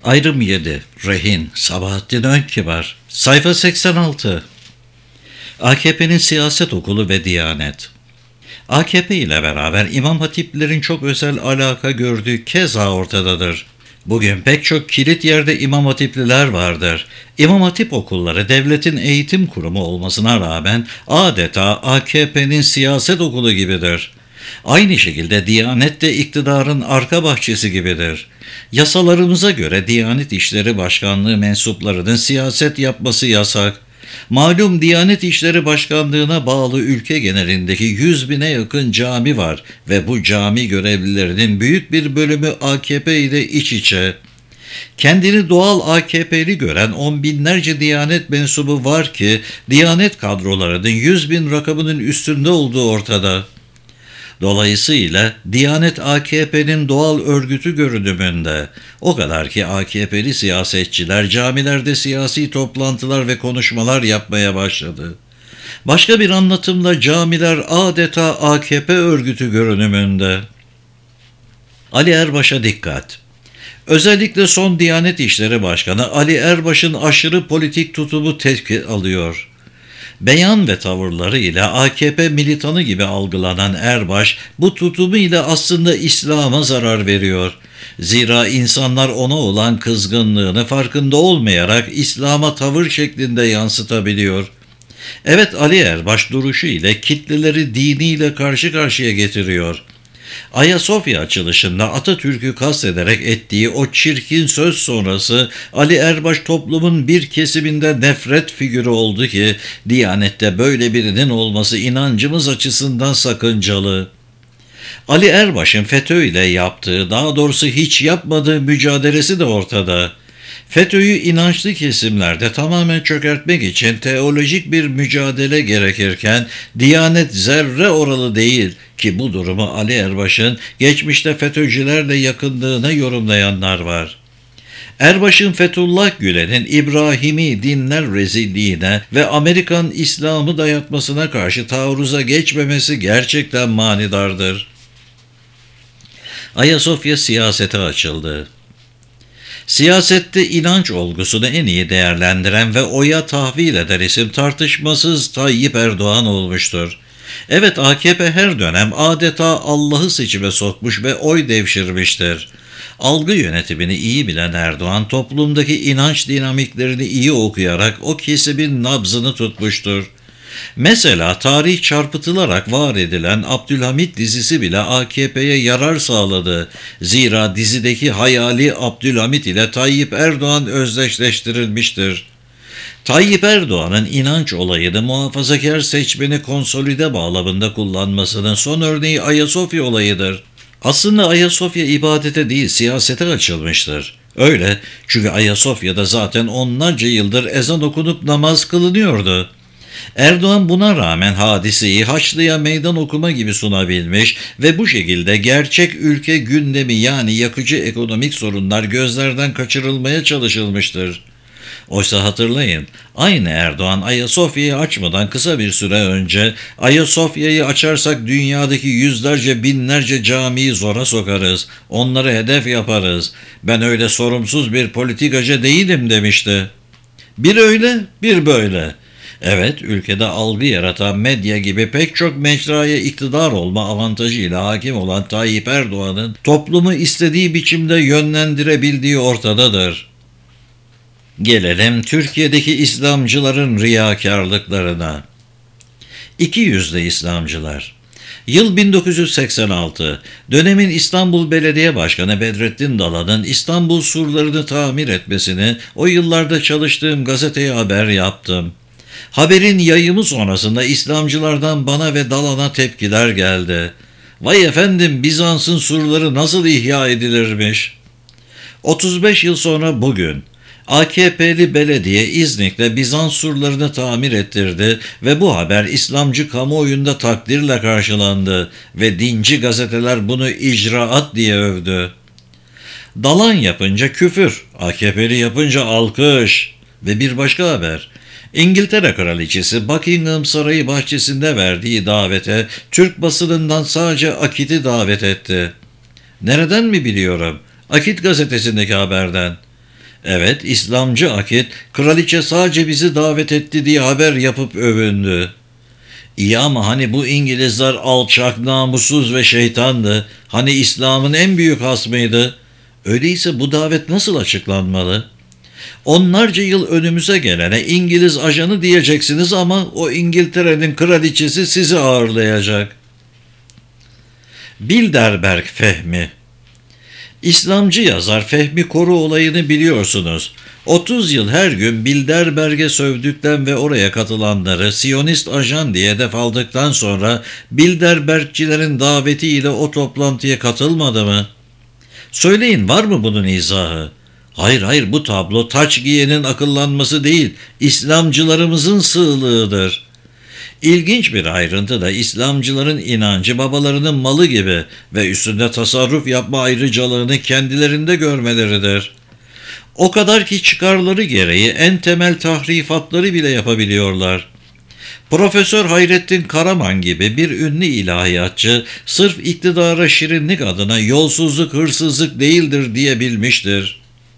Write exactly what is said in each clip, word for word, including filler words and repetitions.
Ayrım yedi. Rehin. Sabahattin Önkibar. Sayfa seksen altı. A K P'nin siyaset okulu ve Diyanet. A K P ile beraber İmam Hatiplerin çok özel alaka gördüğü keza ortadadır. Bugün pek çok kilit yerde İmam Hatipliler vardır. İmam Hatip okulları devletin eğitim kurumu olmasına rağmen adeta A K P'nin siyaset okulu gibidir. Aynı şekilde Diyanet de iktidarın arka bahçesi gibidir. Yasalarımıza göre Diyanet İşleri Başkanlığı mensuplarının siyaset yapması yasak. Malum Diyanet İşleri Başkanlığı'na bağlı ülke genelindeki yüz bine yakın cami var ve bu cami görevlilerinin büyük bir bölümü A K P ile iç içe. Kendini doğal A K P'li gören on binlerce Diyanet mensubu var ki Diyanet kadrolarının yüz bin rakamının üstünde olduğu ortada. Dolayısıyla Diyanet A K P'nin doğal örgütü görünümünde. O kadar ki A K P'li siyasetçiler camilerde siyasi toplantılar ve konuşmalar yapmaya başladı. Başka bir anlatımla camiler adeta A K P örgütü görünümünde. Ali Erbaş'a dikkat. Özellikle son Diyanet İşleri Başkanı Ali Erbaş'ın aşırı politik tutumu tepki alıyor. Beyan ve tavırları ile A K P militanı gibi algılanan Erbaş, bu tutumu ile aslında İslam'a zarar veriyor. Zira insanlar ona olan kızgınlığını farkında olmayarak İslam'a tavır şeklinde yansıtabiliyor. Evet, Ali Erbaş duruşu ile kitleleri diniyle karşı karşıya getiriyor. Ayasofya açılışında Atatürk'ü kastederek ettiği o çirkin söz sonrası Ali Erbaş toplumun bir kesiminde nefret figürü oldu ki Diyanet'te böyle birinin olması inancımız açısından sakıncalı. Ali Erbaş'ın FETÖ ile yaptığı, daha doğrusu hiç yapmadığı mücadelesi de ortada. FETÖ'yü inançlı kesimlerde tamamen çökertmek için teolojik bir mücadele gerekirken Diyanet zerre oralı değil ki bu durumu Ali Erbaş'ın geçmişte FETÖ'cülerle yakınlığına yorumlayanlar var. Erbaş'ın Fethullah Gülen'in İbrahimi dinler rezilliğine ve Amerikan İslam'ı dayatmasına karşı taarruza geçmemesi gerçekten manidardır. Ayasofya siyasete açıldı. Siyasette inanç olgusunu en iyi değerlendiren ve oya tahvil eden isim tartışmasız Tayyip Erdoğan olmuştur. Evet, A K P her dönem adeta Allah'ı seçime sokmuş ve oy devşirmiştir. Algı yönetimini iyi bilen Erdoğan, toplumdaki inanç dinamiklerini iyi okuyarak o kesimin nabzını tutmuştur. Mesela tarih çarpıtılarak var edilen Abdülhamit dizisi bile A K P'ye yarar sağladı. Zira dizideki hayali Abdülhamit ile Tayyip Erdoğan özdeşleştirilmiştir. Tayyip Erdoğan'ın inanç olayını muhafazakar seçmeni konsolide bağlamında kullanmasının son örneği Ayasofya olayıdır. Aslında Ayasofya ibadete değil siyasete açılmıştır. Öyle, çünkü Ayasofya'da zaten onlarca yıldır ezan okunup namaz kılınıyordu. Erdoğan buna rağmen hadiseyi Haçlı'ya meydan okuma gibi sunabilmiş ve bu şekilde gerçek ülke gündemi, yani yakıcı ekonomik sorunlar gözlerden kaçırılmaya çalışılmıştır. Oysa hatırlayın, aynı Erdoğan Ayasofya'yı açmadan kısa bir süre önce Ayasofya'yı açarsak dünyadaki yüzlerce binlerce camiyi zora sokarız, onları hedef yaparız, ben öyle sorumsuz bir politikacı değilim demişti. Bir öyle, bir böyle. Evet, ülkede algı yaratan medya gibi pek çok mecraya iktidar olma avantajıyla hakim olan Tayyip Erdoğan'ın toplumu istediği biçimde yönlendirebildiği ortadadır. Gelelim Türkiye'deki İslamcıların riyakarlıklarına. İki yüzlü İslamcılar. Yıl bin dokuz yüz seksen altı. Dönemin İstanbul Belediye Başkanı Bedrettin Dalan'ın İstanbul surlarını tamir etmesini o yıllarda çalıştığım gazeteye haber yaptım. Haberin yayımı sonrasında İslamcılardan bana ve Dalan'a tepkiler geldi. Vay efendim, Bizans'ın surları nasıl ihya edilirmiş? otuz beş yıl sonra bugün A K P'li belediye İznik'te Bizans surlarını tamir ettirdi ve bu haber İslamcı kamuoyunda takdirle karşılandı ve dinci gazeteler bunu icraat diye övdü. Dalan yapınca küfür, A K P'li yapınca alkış ve bir başka haber. İngiltere Kraliçesi Buckingham Sarayı bahçesinde verdiği davete Türk basınından sadece Akit'i davet etti. Nereden mi biliyorum? Akit gazetesindeki haberden. Evet, İslamcı akit, kraliçe sadece bizi davet etti diye haber yapıp övündü. İyi ama hani bu İngilizler alçak, namussuz ve şeytandı. Hani İslam'ın en büyük hasmıydı. Öyleyse bu davet nasıl açıklanmalı? Onlarca yıl önümüze gelene İngiliz ajanı diyeceksiniz ama o İngiltere'nin kraliçesi sizi ağırlayacak. Bilderberg Fehmi. İslamcı yazar Fehmi Koru olayını biliyorsunuz. otuz yıl her gün Bilderberg'e sövdükten ve oraya katılanları Siyonist ajan diye hedef aldıktan sonra Bilderbergçilerin davetiyle o toplantıya katılmadı mı? Söyleyin, var mı bunun izahı? Hayır hayır, bu tablo taç giyenin akıllanması değil, İslamcılarımızın sığlığıdır. İlginç bir ayrıntı da İslamcıların inancı babalarının malı gibi ve üstünde tasarruf yapma ayrıcalığını kendilerinde görmeleridir. O kadar ki çıkarları gereği en temel tahrifatları bile yapabiliyorlar. Profesör Hayrettin Karaman gibi bir ünlü ilahiyatçı sırf iktidara şirinlik adına yolsuzluk hırsızlık değildir diyebilmiştir.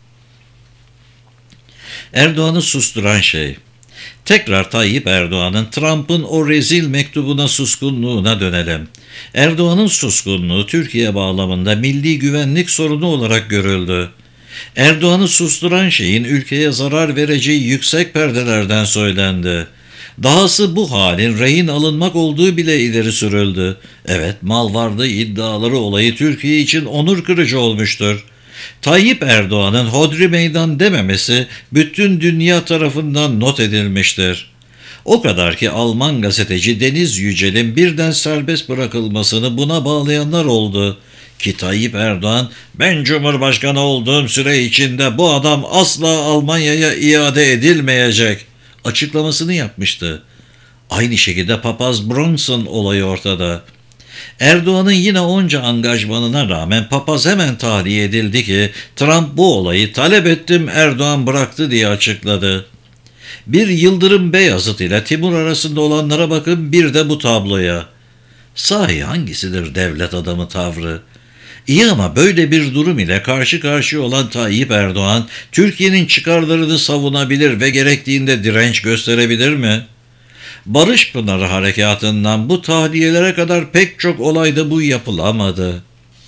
Erdoğan'ı susturan şey. Tekrar Tayyip Erdoğan'ın Trump'ın o rezil mektubuna suskunluğuna dönelim. Erdoğan'ın suskunluğu Türkiye bağlamında milli güvenlik sorunu olarak görüldü. Erdoğan'ı susturan şeyin ülkeye zarar vereceği yüksek perdelerden söylendi. Dahası bu halin rehin alınmak olduğu bile ileri sürüldü. Evet, mal varlığı iddiaları olayı Türkiye için onur kırıcı olmuştur. Tayyip Erdoğan'ın hodri meydan dememesi bütün dünya tarafından not edilmiştir. O kadar ki Alman gazeteci Deniz Yücel'in birden serbest bırakılmasını buna bağlayanlar oldu. Ki Tayyip Erdoğan, ben Cumhurbaşkanı olduğum süre içinde bu adam asla Almanya'ya iade edilmeyecek açıklamasını yapmıştı. Aynı şekilde papaz Bronson olayı ortada. Erdoğan'ın yine onca angajmanına rağmen papaz hemen tahliye edildi ki Trump bu olayı talep ettim Erdoğan bıraktı diye açıkladı. Bir Yıldırım Beyazıt ile Timur arasında olanlara bakın, bir de bu tabloya. Sahi hangisidir devlet adamı tavrı? İyi ama böyle bir durum ile karşı karşıya olan Tayyip Erdoğan, Türkiye'nin çıkarlarını savunabilir ve gerektiğinde direnç gösterebilir mi? Barış Pınarı Harekatı'ndan bu tahliyelere kadar pek çok olayda bu yapılamadı.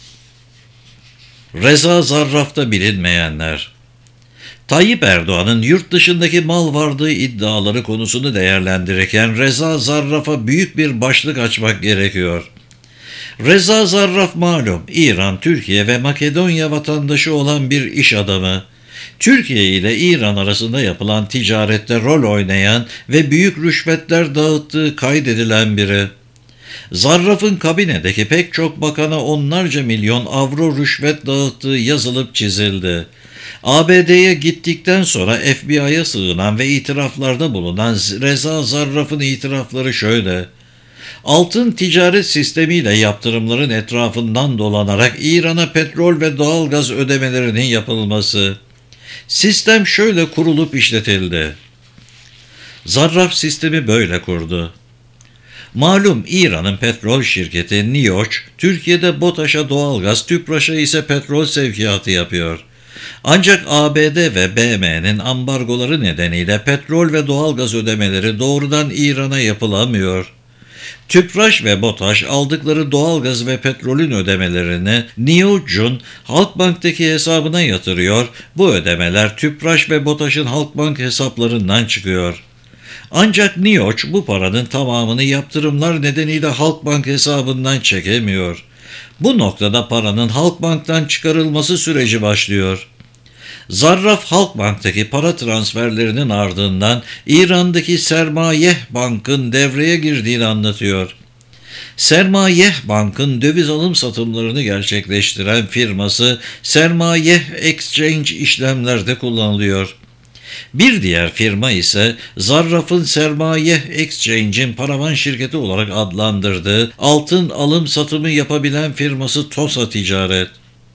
Reza Zarrab'ta bilinmeyenler. Tayyip Erdoğan'ın yurt dışındaki mal varlığı iddiaları konusunu değerlendirirken Reza Zarrab'a büyük bir başlık açmak gerekiyor. Reza Zarrab malum İran, Türkiye ve Makedonya vatandaşı olan bir iş adamı. Türkiye ile İran arasında yapılan ticarette rol oynayan ve büyük rüşvetler dağıttığı kaydedilen biri. Zarrab'ın kabinedeki pek çok bakana onlarca milyon avro rüşvet dağıttığı yazılıp çizildi. A B D'ye gittikten sonra F B I'ya sığınan ve itiraflarda bulunan Reza Zarrab'ın itirafları şöyle: altın ticaret sistemiyle yaptırımların etrafından dolanarak İran'a petrol ve doğalgaz ödemelerinin yapılması. Sistem şöyle kurulup işletildi. Zarrab sistemi böyle kurdu. Malum İran'ın petrol şirketi NİOÇ, Türkiye'de BOTAŞ'a doğalgaz, TÜPRAŞ'a ise petrol sevkiyatı yapıyor. Ancak A B D ve B M'nin ambargoları nedeniyle petrol ve doğalgaz ödemeleri doğrudan İran'a yapılamıyor. TÜPRAŞ ve BOTAŞ aldıkları doğalgaz ve petrolün ödemelerini NİOÇ'un Halkbank'taki hesabına yatırıyor. Bu ödemeler TÜPRAŞ ve BOTAŞ'ın Halkbank hesaplarından çıkıyor. Ancak NİOÇ bu paranın tamamını yaptırımlar nedeniyle Halkbank hesabından çekemiyor. Bu noktada paranın Halkbank'tan çıkarılması süreci başlıyor. Zarrab Halkbank'taki para transferlerinin ardından İran'daki Sermayeh Bank'ın devreye girdiğini anlatıyor. Sermayeh Bank'ın döviz alım satımlarını gerçekleştiren firması Sermayeh Exchange işlemlerde kullanılıyor. Bir diğer firma ise Zarrab'ın Sermayeh Exchange'in paravan şirketi olarak adlandırdığı altın alım satımı yapabilen firması TOSA Ticaret.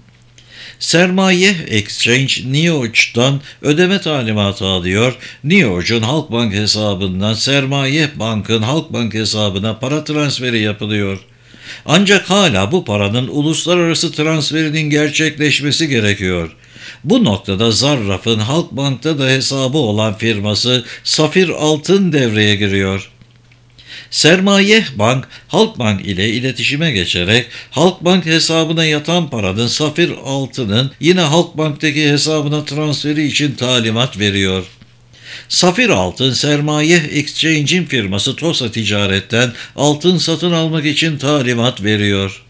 Sermayeh Exchange NİOÇ'tan ödeme talimatı alıyor. NİOÇ'un Halkbank hesabından Sermayeh Bank'ın Halkbank hesabına para transferi yapılıyor. Ancak hala bu paranın uluslararası transferinin gerçekleşmesi gerekiyor. Bu noktada Zarraf'ın Halkbank'ta da hesabı olan firması Safir Altın devreye giriyor. Sermaye Bank, Halkbank ile iletişime geçerek Halkbank hesabına yatan paranın Safir Altın'ın yine Halkbank'taki hesabına transferi için talimat veriyor. Safir Altın, Sermaye Exchange'in firması TOSA Ticaret'ten altın satın almak için talimat veriyor.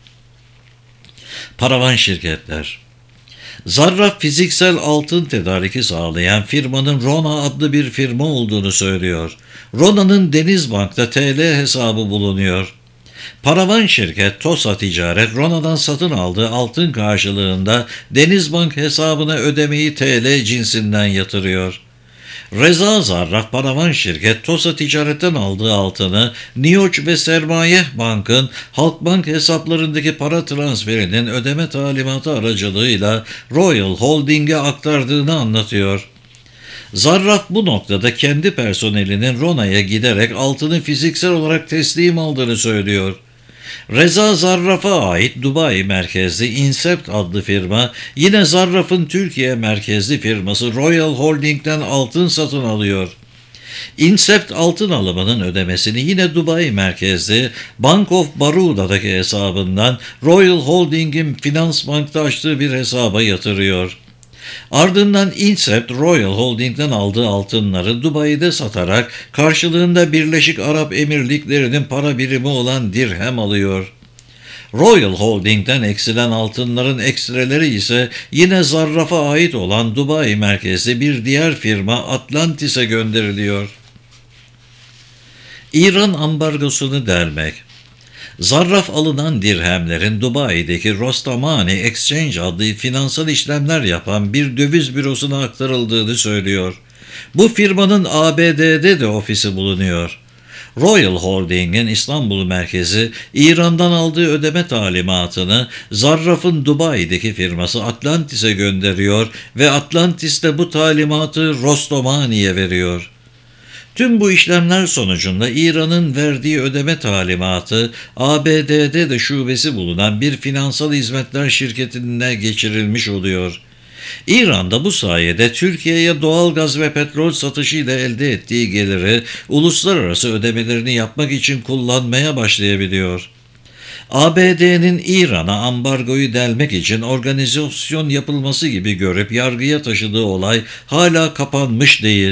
Paravan şirketler. Zarraf fiziksel altın tedariki sağlayan firmanın Rona adlı bir firma olduğunu söylüyor. Rona'nın Denizbank'ta T L hesabı bulunuyor. Paravan şirket TOSA Ticaret, Rona'dan satın aldığı altın karşılığında Denizbank hesabına ödemeyi T L cinsinden yatırıyor. Reza Zarraf, Paravan şirket TOSA Ticaret'ten aldığı altını Niyoç ve Sermaye Bank'ın Halkbank hesaplarındaki para transferinin ödeme talimatı aracılığıyla Royal Holding'e aktardığını anlatıyor. Zarraf bu noktada kendi personelinin Rona'ya giderek altını fiziksel olarak teslim aldığını söylüyor. Reza Zarraf'a ait Dubai merkezli Incept adlı firma yine Zarraf'ın Türkiye merkezli firması Royal Holding'den altın satın alıyor. Incept altın alımının ödemesini yine Dubai merkezli Bank of Baruda'daki hesabından Royal Holding'in Finansbank'ta açtığı bir hesaba yatırıyor. Ardından Incept, Royal Holding'den aldığı altınları Dubai'de satarak karşılığında Birleşik Arap Emirlikleri'nin para birimi olan dirhem alıyor. Royal Holding'den eksilen altınların ekstreleri ise yine Zarraf'a ait olan Dubai merkezli bir diğer firma Atlantis'e gönderiliyor. İran ambargosunu delmek. Zarraf alınan dirhemlerin Dubai'deki Rostamani Exchange adlı finansal işlemler yapan bir döviz bürosuna aktarıldığını söylüyor. Bu firmanın A B D'de de ofisi bulunuyor. Royal Holding'in İstanbul merkezi İran'dan aldığı ödeme talimatını Zarraf'ın Dubai'deki firması Atlantis'e gönderiyor ve Atlantis de bu talimatı Rostamani'ye veriyor. Tüm bu işlemler sonucunda İran'ın verdiği ödeme talimatı A B D'de de şubesi bulunan bir finansal hizmetler şirketine geçirilmiş oluyor. İran'da bu sayede Türkiye'ye doğal gaz ve petrol satışıyla elde ettiği geliri uluslararası ödemelerini yapmak için kullanmaya başlayabiliyor. A B D'nin İran'a ambargoyu delmek için organizasyon yapılması gibi görüp yargıya taşıdığı olay hala kapanmış değil.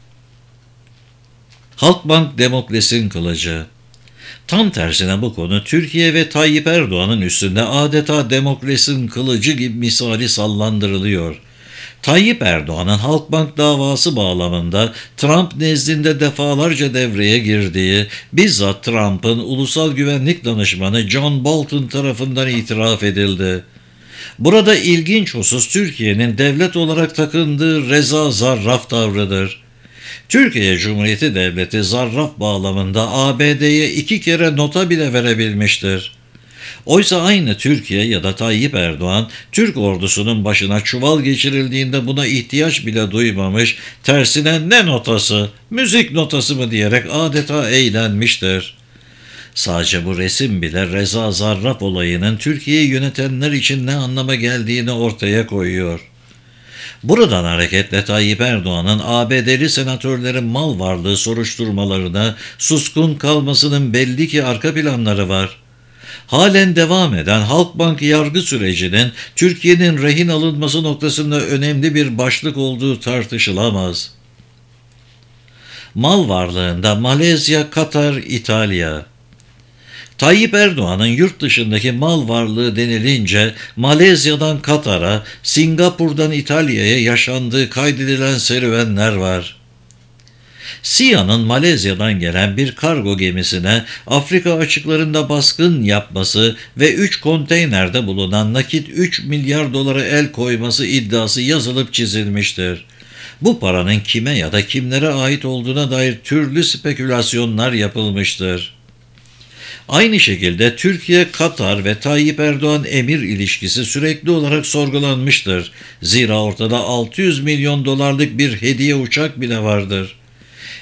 Halkbank Demokles'in kılıcı. Tam tersine bu konu Türkiye ve Tayyip Erdoğan'ın üstünde adeta Demokles'in kılıcı gibi misali sallandırılıyor. Tayyip Erdoğan'ın Halkbank davası bağlamında Trump nezdinde defalarca devreye girdiği, bizzat Trump'ın ulusal güvenlik danışmanı John Bolton tarafından itiraf edildi. Burada ilginç husus Türkiye'nin devlet olarak takındığı Reza Zarraf tavrıdır. Türkiye Cumhuriyeti Devleti Zarraf bağlamında A B D'ye iki kere nota bile verebilmiştir. Oysa aynı Türkiye ya da Tayyip Erdoğan, Türk ordusunun başına çuval geçirildiğinde buna ihtiyaç bile duymamış, tersine ne notası, müzik notası mı diyerek adeta eğlenmiştir. Sadece bu resim bile Reza Zarraf olayının Türkiye'yi yönetenler için ne anlama geldiğini ortaya koyuyor. Buradan hareketle Tayyip Erdoğan'ın A B D'li senatörlerin mal varlığı soruşturmalarına suskun kalmasının belli ki arka planları var. Halen devam eden Halkbank yargı sürecinin Türkiye'nin rehin alınması noktasında önemli bir başlık olduğu tartışılamaz. Mal varlığında Malezya, Katar, İtalya. Tayyip Erdoğan'ın yurt dışındaki mal varlığı denilince Malezya'dan Katar'a, Singapur'dan İtalya'ya yaşandığı kaydedilen serüvenler var. S İ A'nın Malezya'dan gelen bir kargo gemisine Afrika açıklarında baskın yapması ve üç konteynerde bulunan nakit üç milyar dolara el koyması iddiası yazılıp çizilmiştir. Bu paranın kime ya da kimlere ait olduğuna dair türlü spekülasyonlar yapılmıştır. Aynı şekilde Türkiye, Katar ve Tayyip Erdoğan emir ilişkisi sürekli olarak sorgulanmıştır. Zira ortada altı yüz milyon dolarlık bir hediye uçak bile vardır.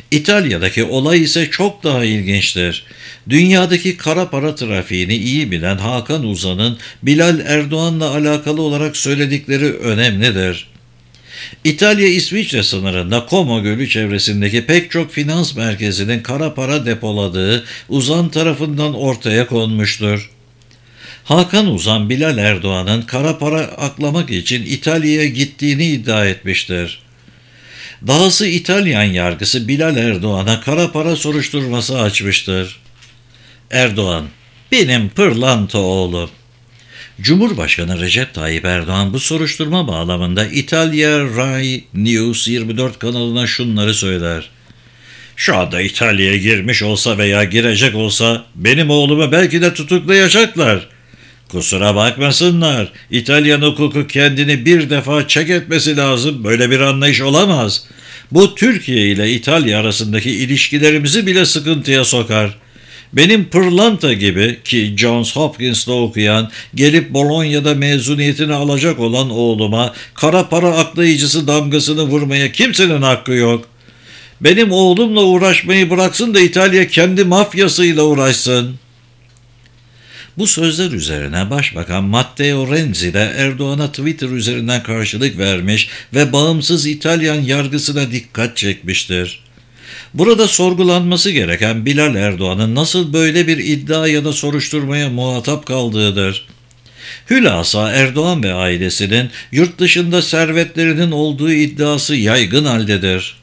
İtalya'daki olay ise çok daha ilginçtir. Dünyadaki kara para trafiğini iyi bilen Hakan Uzan'ın Bilal Erdoğan'la alakalı olarak söyledikleri önemlidir. İtalya-İsviçre sınırında Como Gölü çevresindeki pek çok finans merkezinin kara para depoladığı Uzan tarafından ortaya konmuştur. Hakan Uzan, Bilal Erdoğan'ın kara para aklamak için İtalya'ya gittiğini iddia etmiştir. Dahası İtalyan yargısı Bilal Erdoğan'a kara para soruşturması açmıştır. Erdoğan, benim pırlanta oğlum. Cumhurbaşkanı Recep Tayyip Erdoğan bu soruşturma bağlamında İtalya Rai News yirmi dört kanalına şunları söyler. Şu anda İtalya'ya girmiş olsa veya girecek olsa benim oğlumu belki de tutuklayacaklar. Kusura bakmasınlar. İtalyan hukuku kendini bir defa çek etmesi lazım. Böyle bir anlayış olamaz. Bu Türkiye ile İtalya arasındaki ilişkilerimizi bile sıkıntıya sokar. Benim pırlanta gibi ki Johns Hopkins'ta okuyan, gelip Bolonya'da mezuniyetini alacak olan oğluma kara para aklayıcısı damgasını vurmaya kimsenin hakkı yok. Benim oğlumla uğraşmayı bıraksın da İtalya kendi mafyasıyla uğraşsın. Bu sözler üzerine Başbakan Matteo Renzi de Erdoğan'a Twitter üzerinden karşılık vermiş ve bağımsız İtalyan yargısına dikkat çekmiştir. Burada sorgulanması gereken Bilal Erdoğan'ın nasıl böyle bir iddia ya da soruşturmaya muhatap kaldığıdır. Hülasa Erdoğan ve ailesinin yurt dışında servetlerinin olduğu iddiası yaygın haldedir.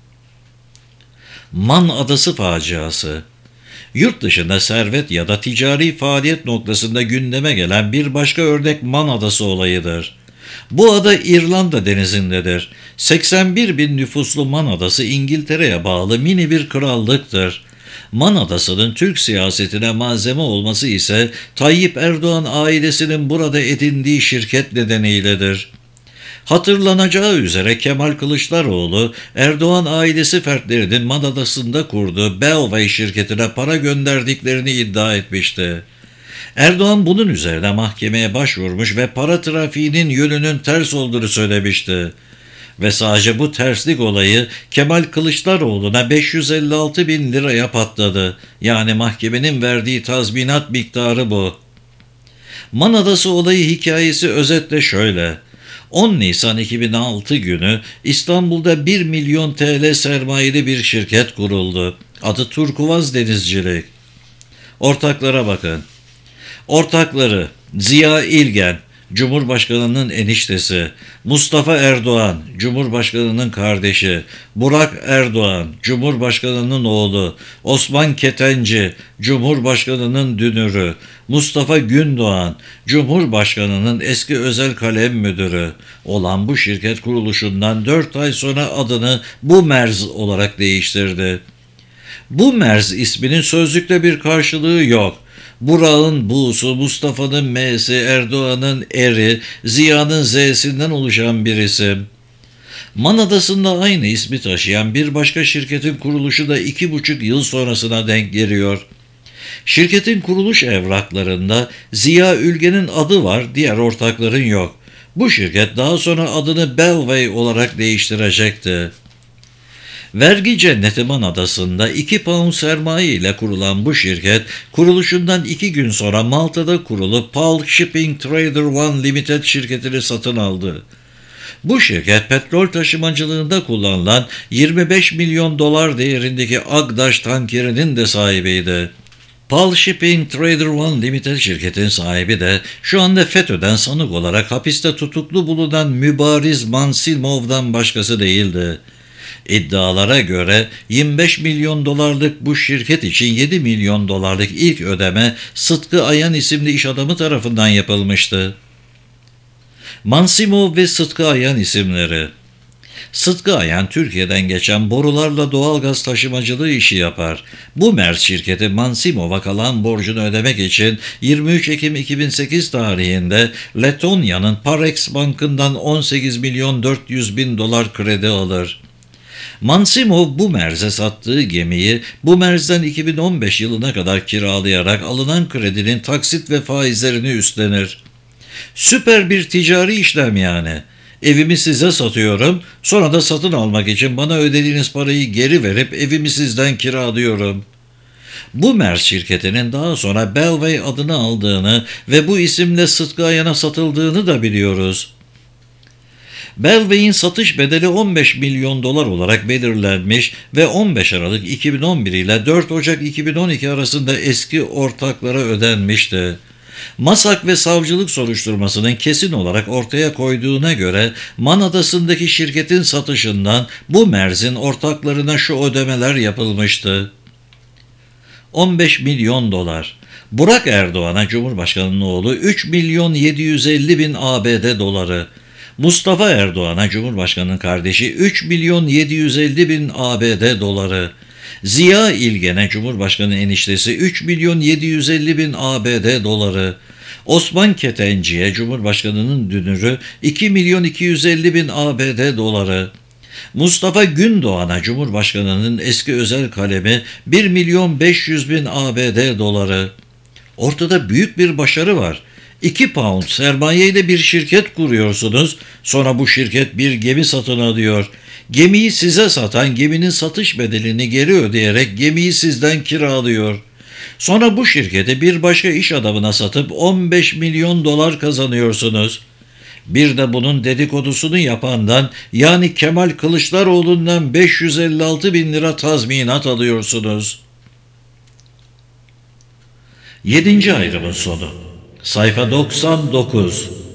Man Adası faciası. Yurt dışında servet ya da ticari faaliyet noktasında gündeme gelen bir başka örnek Man Adası olayıdır. Bu ada İrlanda denizindedir. seksen bir bin nüfuslu Man Adası İngiltere'ye bağlı mini bir krallıktır. Man Adası'nın Türk siyasetine malzeme olması ise Tayyip Erdoğan ailesinin burada edindiği şirket nedeniyledir. Hatırlanacağı üzere Kemal Kılıçdaroğlu, Erdoğan ailesi fertlerinin Man Adası'nda kurduğu Bellway şirketine para gönderdiklerini iddia etmişti. Erdoğan bunun üzerine mahkemeye başvurmuş ve para trafiğinin yönünün ters olduğunu söylemişti. Ve sadece bu terslik olayı Kemal Kılıçdaroğlu'na beş yüz elli altı bin liraya patladı. Yani mahkemenin verdiği tazminat miktarı bu. Man Adası olayı hikayesi özetle şöyle. on Nisan iki bin altı günü İstanbul'da bir milyon T L sermayeli bir şirket kuruldu. Adı Turkuaz Denizcilik. Ortaklara bakın. Ortakları Ziya İlgen, Cumhurbaşkanı'nın eniştesi, Mustafa Erdoğan, Cumhurbaşkanı'nın kardeşi, Burak Erdoğan, Cumhurbaşkanı'nın oğlu, Osman Ketenci, Cumhurbaşkanı'nın dünürü, Mustafa Gündoğan, Cumhurbaşkanı'nın eski özel kalem müdürü olan bu şirket kuruluşundan dört ay sonra adını Bumerz olarak değiştirdi. Bumerz isminin sözlükte bir karşılığı yok. Burak'ın Bu'su, Mustafa'nın M'si, Erdoğan'ın Er'i, Ziya'nın Z'sinden oluşan bir isim. Man Adası'nda aynı ismi taşıyan bir başka şirketin kuruluşu da iki buçuk yıl sonrasına denk geliyor. Şirketin kuruluş evraklarında Ziya Ülgen'in adı var, diğer ortakların yok. Bu şirket daha sonra adını Bellway olarak değiştirecekti. Vergi cenneti Man Adası'nda iki pound sermaye ile kurulan bu şirket, kuruluşundan iki gün sonra Malta'da kurulup Paul Shipping Trader One Limited şirketini satın aldı. Bu şirket petrol taşımacılığında kullanılan yirmi beş milyon dolar değerindeki Agdaş tankerinin de sahibiydi. Paul Shipping Trader One Limited şirketin sahibi de şu anda FETÖ'den sanık olarak hapiste tutuklu bulunan Mübariz Mansimov'dan başkası değildi. İddialara göre yirmi beş milyon dolarlık bu şirket için yedi milyon dolarlık ilk ödeme Sıtkı Ayan isimli iş adamı tarafından yapılmıştı. Mansimov ve Sıtkı Ayan isimleri. Sıtkı Ayan Türkiye'den geçen borularla doğalgaz taşımacılığı işi yapar. Bu Merz şirketi Mansimov'a kalan borcunu ödemek için yirmi üç Ekim iki bin sekiz tarihinde Letonya'nın Parex Bank'ından on sekiz milyon dört yüz bin dolar kredi alır. Mansimov bu Merz'e sattığı gemiyi bu Merz'den iki bin on beş yılına kadar kiralayarak alınan kredinin taksit ve faizlerini üstlenir. Süper bir ticari işlem yani. Evimi size satıyorum, sonra da satın almak için bana ödediğiniz parayı geri verip evimi sizden kiralıyorum. Bu Mers şirketinin daha sonra Bellway adını aldığını ve bu isimle Sıtkı Ayan'a satıldığını da biliyoruz. Bellway'in satış bedeli on beş milyon dolar olarak belirlenmiş ve on beş Aralık iki bin on bir ile dört Ocak iki bin on iki arasında eski ortaklara ödenmişti. MASAK ve savcılık soruşturmasının kesin olarak ortaya koyduğuna göre Man Adası'ndaki şirketin satışından bu Mers'in ortaklarına şu ödemeler yapılmıştı. on beş milyon dolar. Burak Erdoğan'a Cumhurbaşkanı'nın oğlu üç milyon yedi yüz elli bin A B D doları. Mustafa Erdoğan'a Cumhurbaşkanı'nın kardeşi üç milyon yedi yüz elli bin A B D doları. Ziya İlgen'e Cumhurbaşkanı eniştesi üç milyon yedi yüz elli bin A B D doları. Osman Ketenci'ye Cumhurbaşkanı'nın dünürü iki milyon iki yüz elli bin A B D doları. Mustafa Gündoğan'a Cumhurbaşkanı'nın eski özel kalemi bir milyon beş yüz bin A B D doları. Ortada büyük bir başarı var. iki pound sermayeyle bir şirket kuruyorsunuz. Sonra bu şirket bir gemi satın alıyor. Gemiyi size satan geminin satış bedelini geri ödeyerek gemiyi sizden kiralıyor. Sonra bu şirketi bir başka iş adamına satıp on beş milyon dolar kazanıyorsunuz. Bir de bunun dedikodusunu yapandan, yani Kemal Kılıçdaroğlu'ndan beş yüz elli altı bin lira tazminat alıyorsunuz. Yedinci ayrımın sonu. Sayfa doksan dokuz.